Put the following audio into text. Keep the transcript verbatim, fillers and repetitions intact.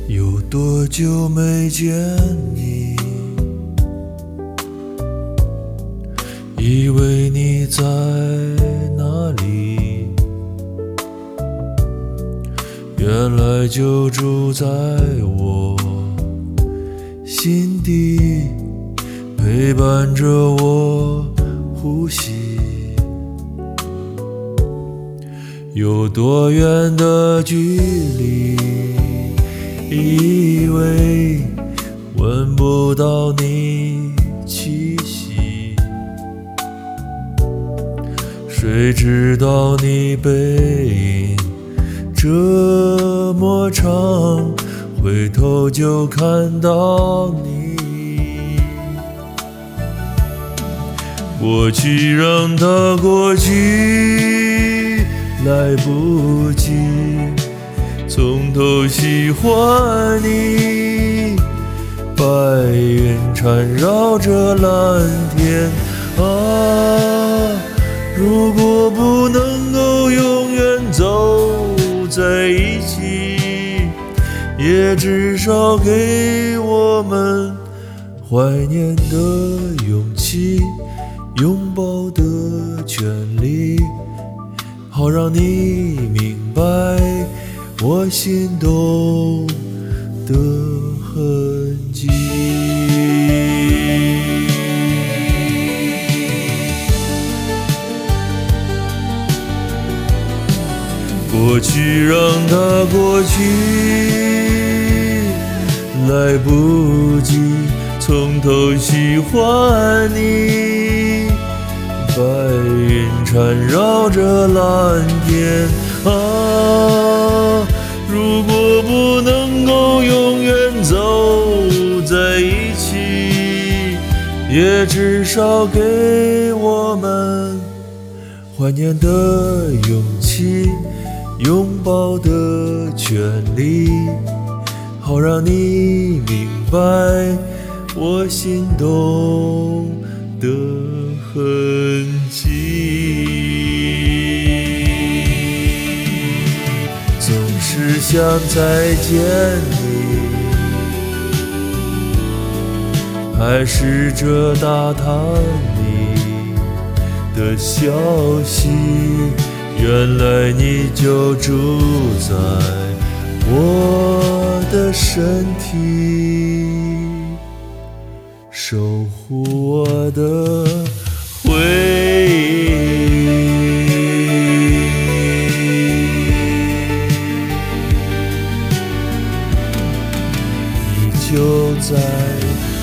有多久没见你？以为你在哪里？原来就住在我心底，陪伴着我呼吸。有多远的距离？以为闻不到你气息，谁知道你背影这么长，回头就看到你。过去让它过去，来不及从头喜欢你。白云缠绕着蓝天啊，如果不能够永远走在一起，也至少给我们怀念的勇气，拥抱的权利，好让你明白我心动的痕迹。过去让它过去，来不及从头喜欢你。白云缠绕着蓝天啊，如果不能够永远走在一起，也至少给我们怀念的勇气，拥抱的权利，好让你明白我心动的痕迹。总是想再见你，还试着打探你的消息，原来你就住在我的身体，守护我的回忆。你就在